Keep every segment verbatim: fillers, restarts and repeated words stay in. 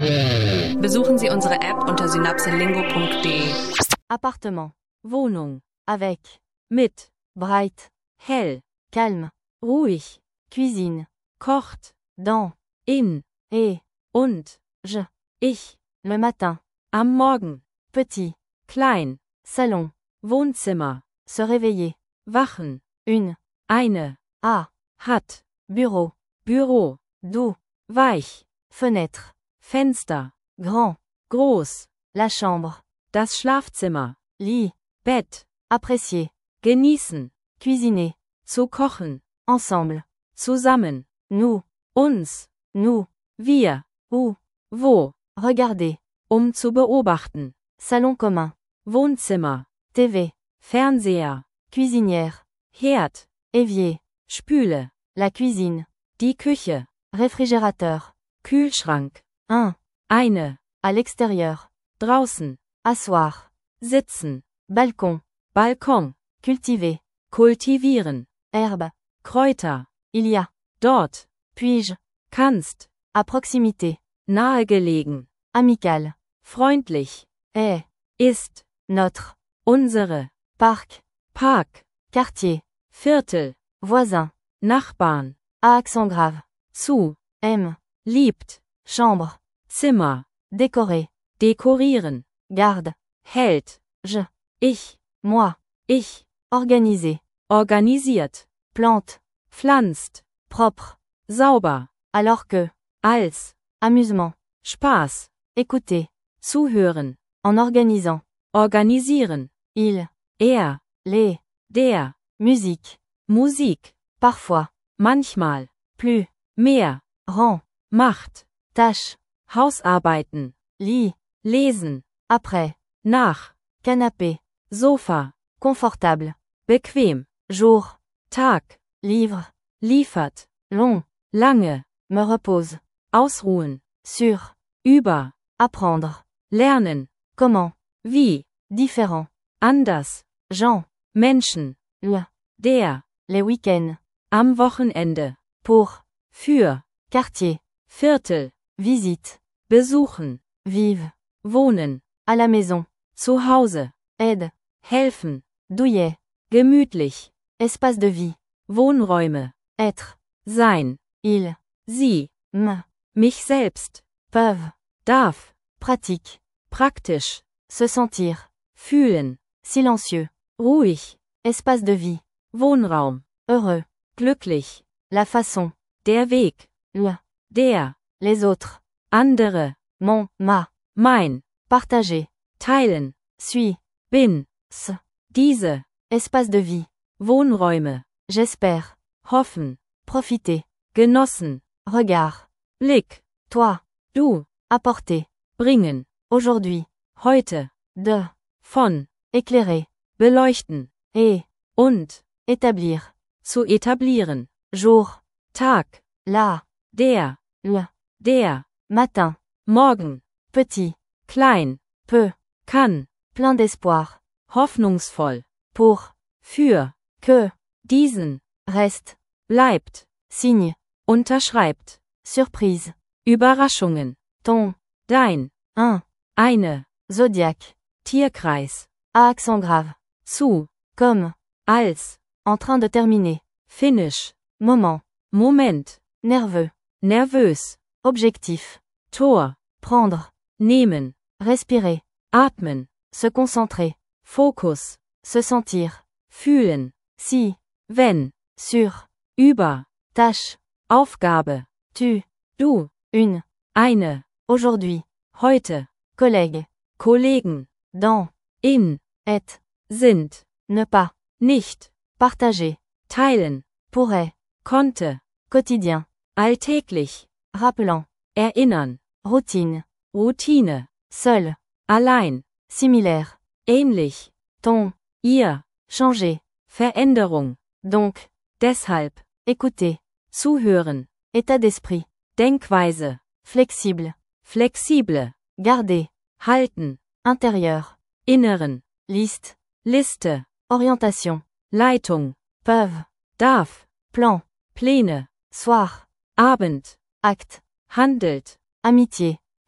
Besuchen Sie unsere App unter synapselingo punkt de. Appartement. Wohnung. Avec. Mit. Bright. Hell. Calme. Ruhig. Cuisine. Kocht. Dans. In. Et. Und. Je. Ich. Le matin. Am Morgen. Petit. Klein. Salon. Wohnzimmer. Se réveiller. Wachen. Une. Eine. À. Hat. Bureau. Büro. Doux. Weich. Fenêtre. Fenster. Grand. Groß. La chambre. Das Schlafzimmer. Lit. Bett. Apprécier. Genießen. Cuisiner. Zu kochen. Ensemble. Zusammen. Nous. Uns. Nous. Wir. Où. Wo. Regarder. Um zu beobachten. Salon commun. Wohnzimmer. T V. Fernseher. Cuisinière. Herd. Évier. Spüle. La cuisine. Die Küche. Réfrigérateur. Kühlschrank. Un. Eine. À l'extérieur. Draußen. Asseoir. Sitzen. Balcon. Balkon. Cultiver. Kultivieren. Herbe. Kräuter. Il y a. Dort. Puis-je. Kannst. À proximité. Nahegelegen. Amical. Freundlich. Est. Ist. Notre. Unsere. Parc. Park. Quartier. Viertel. Voisin. Nachbarn. À accent grave. Zu. Aime. Liebt. Chambre. Zimmer. Décorer. Dekorieren. Garde. Hält. Je. Ich. Moi. Ich. Organiser. Organisiert. Plante. Pflanzt. Propre. Sauber. Alors que. Als. Amusement. Spaß. Écouter. Zuhören. En organisant. Organisieren. Il. Er. Les. Der. Musique. Musik. Parfois. Manchmal. Plus. Mehr. Rang. Macht. Tâche. Hausarbeiten. Lit. Lesen. Après. Nach. Canapé. Sofa. Confortable. Bequem. Jour. Tag. Livre. Liefert. Long. Lange. Me repose. Ausruhen. Sur. Über. Apprendre. Lernen. Comment. Wie. Différent. Anders. Jean. Menschen. Le. Der. Les week-ends. Am Wochenende. Pour. Für. Quartier. Viertel. Visite. Besuchen. Vive. Wohnen. À la maison. Zu Hause. Aide. Helfen. Douillet. Gemütlich. Espace de vie. Wohnräume. Être. Sein. Il. Sie. Me. Mich selbst. Peuvent. Darf. Pratique. Praktisch. Se sentir. Fühlen. Silencieux. Ruhig. Espace de vie. Wohnraum. Heureux. Glücklich. La façon. Der Weg. Le. Der. Les autres. Andere. Mon. Ma. Mein. Partager. Teilen. Suis. Bin. Ce. Diese. Espace de vie. Wohnräume. J'espère. Hoffen. Profiter. Genossen. Regard. Blick. Toi. Du. Apporter. Bringen. Aujourd'hui. Heute. De. Von. Éclairer. Beleuchten. Et. Und. Établir. Zu etablieren. Jour. Tag. La. Der. Le. Der. Matin. Morgen. Petit. Klein. Peu. Kann. Plein d'espoir. Hoffnungsvoll. Pour. Für. Que. Diesen. Reste. Bleibt. Signe. Unterschreibt. Surprise. Überraschungen. Ton. Dein. Un. Eine. Zodiaque. Tierkreis. À accent grave. Zu. Comme. Als. En train de terminer. Finish. Moment. Moment. Nerveux. Nervös. Objectif. Tor. Prendre. Nehmen. Respirer. Atmen. Se concentrer. Fokus. Se sentir. Fühlen. Si. Wenn. Sur. Über. Tâche. Aufgabe. Tu. Du. Une. Eine. Aujourd'hui. Heute. Collègue. Kollegen. Dans. In. Être. Sind. Ne pas. Nicht. Partager. Teilen. Pourrait. Konnte. Quotidien. Alltäglich. Rappelant. Erinnern. Routine. Routine. Seul. Allein. Similaire. Ähnlich. Ton. Ihr. Changer. Veränderung. Donc. Deshalb. Écouter. Zuhören. État d'esprit. Denkweise. Flexible. Flexible. Garder. Halten. Intérieur. Inneren. Liste. Liste. Orientation. Leitung. Peuvent. Darf. Plan. Pläne. Soir. Abend. Acte. Handelt. Amitié.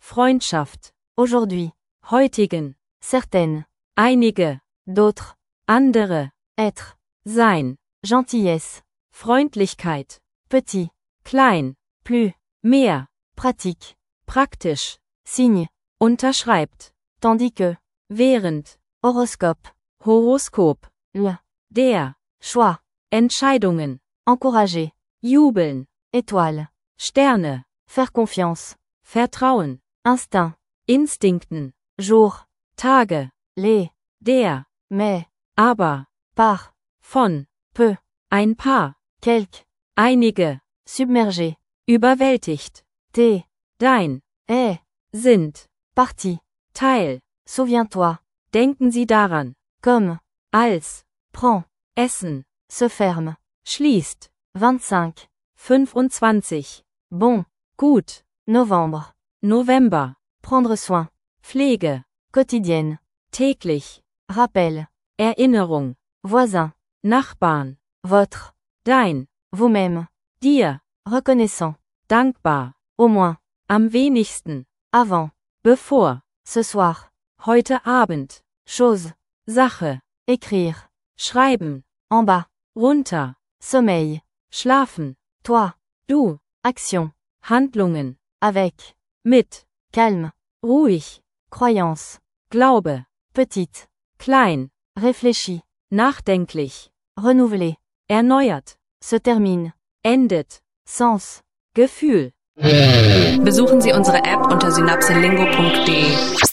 Freundschaft, aujourd'hui, heutigen, certaines, einige, d'autres, andere, être, sein, gentillesse, Freundlichkeit, petit, klein, plus, mehr, pratique, praktisch, signe, unterschreibt, tandis que, während, horoscope, Horoskop, le, der, choix, Entscheidungen, encourager, jubeln, étoile, Sterne, faire confiance, Vertrauen, instinct, Instinkten, jour, Tage, les, der, mais, aber, par, von, peu, ein paar, quelque, einige, submergé, überwältigt, t'es, dein, est, sind, partie, Teil, souviens-toi, denken Sie daran, comme, als, prends, essen, se ferme, schließt, vingt-cinq, fünfundzwanzig, bon, gut, novembre, November, prendre soin, Pflege, quotidienne, täglich, rappel, Erinnerung, voisin, Nachbarn, votre, dein, vous-même, dir, reconnaissant, dankbar, au moins, am wenigsten, avant, bevor, ce soir, heute Abend, chose, Sache, écrire, schreiben, en bas, runter, sommeil, schlafen, toi, du, action, Handlungen, avec, mit, calme, ruhig, croyance, Glaube, petite, klein, réfléchi, nachdenklich, renouvelé, erneuert, se termine, endet, sens, Gefühl. Besuchen Sie unsere App unter synapselingo punkt de.